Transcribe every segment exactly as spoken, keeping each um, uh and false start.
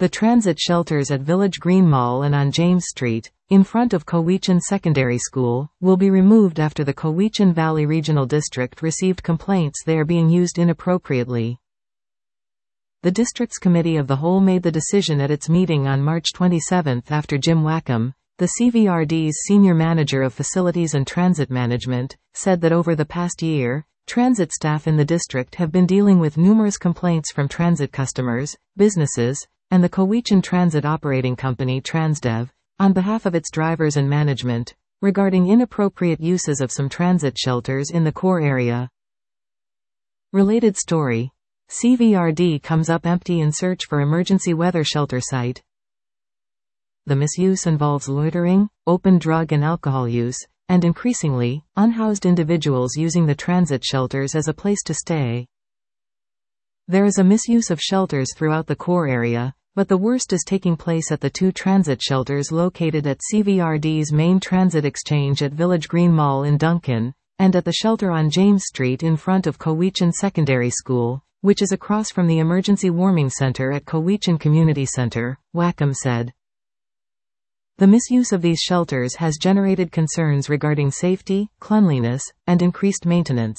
The transit shelters at Village Green Mall and on James Street, in front of Cowichan Secondary School, will be removed after the Cowichan Valley Regional District received complaints they are being used inappropriately. The district's Committee of the Whole made the decision at its meeting on March twenty-seventh after Jim Wackham, the C V R D's Senior Manager of Facilities and Transit Management, said that over the past year, transit staff in the district have been dealing with numerous complaints from transit customers, businesses, and the Cowichan Transit Operating Company Transdev, on behalf of its drivers and management, regarding inappropriate uses of some transit shelters in the core area. Related story. C V R D comes up empty in search for emergency weather shelter site. The misuse involves loitering, open drug and alcohol use, and increasingly, unhoused individuals using the transit shelters as a place to stay. There is a misuse of shelters throughout the core area, but the worst is taking place at the two transit shelters located at C V R D's main transit exchange at Village Green Mall in Duncan, and at the shelter on James Street in front of Cowichan Secondary School, which is across from the Emergency Warming Center at Cowichan Community Center, Wackham said. The misuse of these shelters has generated concerns regarding safety, cleanliness, and increased maintenance.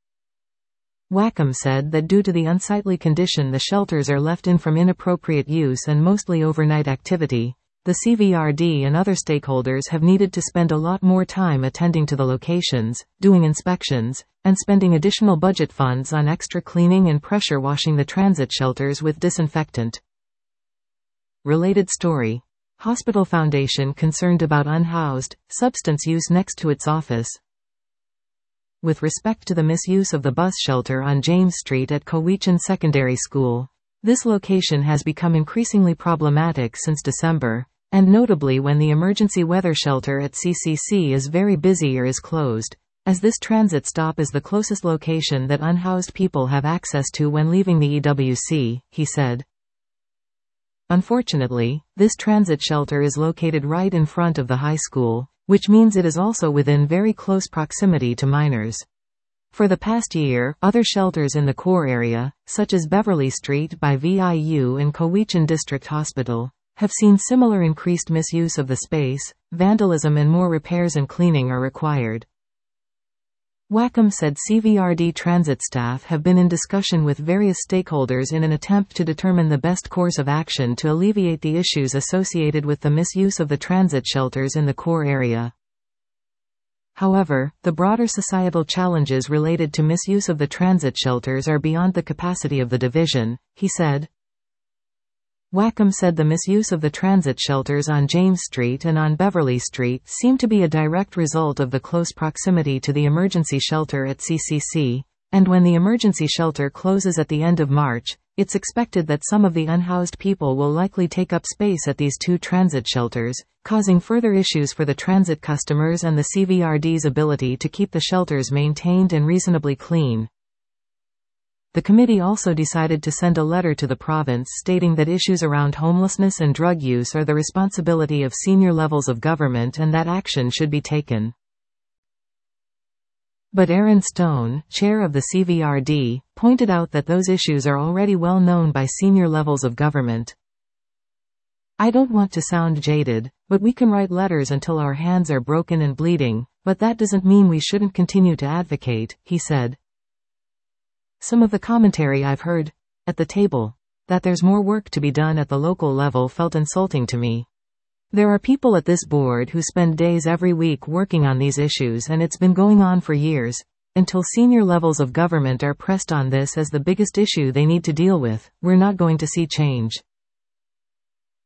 Wackham said that due to the unsightly condition the shelters are left in from inappropriate use and mostly overnight activity, the C V R D and other stakeholders have needed to spend a lot more time attending to the locations, doing inspections, and spending additional budget funds on extra cleaning and pressure washing the transit shelters with disinfectant. Related story. Hospital Foundation concerned about unhoused, substance use next to its office. With respect to the misuse of the bus shelter on James Street at Cowichan Secondary School, this location has become increasingly problematic since December, and notably when the emergency weather shelter at C C C is very busy or is closed, as this transit stop is the closest location that unhoused people have access to when leaving the E W C, he said. Unfortunately, this transit shelter is located right in front of the high school, which means it is also within very close proximity to minors. For the past year, other shelters in the core area, such as Beverly Street by V I U and Cowichan District Hospital, have seen similar increased misuse of the space, vandalism and more repairs and cleaning are required. Wackham said C V R D transit staff have been in discussion with various stakeholders in an attempt to determine the best course of action to alleviate the issues associated with the misuse of the transit shelters in the core area. However, the broader societal challenges related to misuse of the transit shelters are beyond the capacity of the division, he said. Wackham said the misuse of the transit shelters on James Street and on Beverly Street seemed to be a direct result of the close proximity to the emergency shelter at C C C, and when the emergency shelter closes at the end of March, it's expected that some of the unhoused people will likely take up space at these two transit shelters, causing further issues for the transit customers and the C V R D's ability to keep the shelters maintained and reasonably clean. The committee also decided to send a letter to the province stating that issues around homelessness and drug use are the responsibility of senior levels of government and that action should be taken. But Aaron Stone, chair of the C V R D, pointed out that those issues are already well known by senior levels of government. I don't want to sound jaded, but we can write letters until our hands are broken and bleeding, but that doesn't mean we shouldn't continue to advocate, he said. Some of the commentary I've heard, at the table, that there's more work to be done at the local level felt insulting to me. There are people at this board who spend days every week working on these issues and it's been going on for years, until senior levels of government are pressed on this as the biggest issue they need to deal with, we're not going to see change.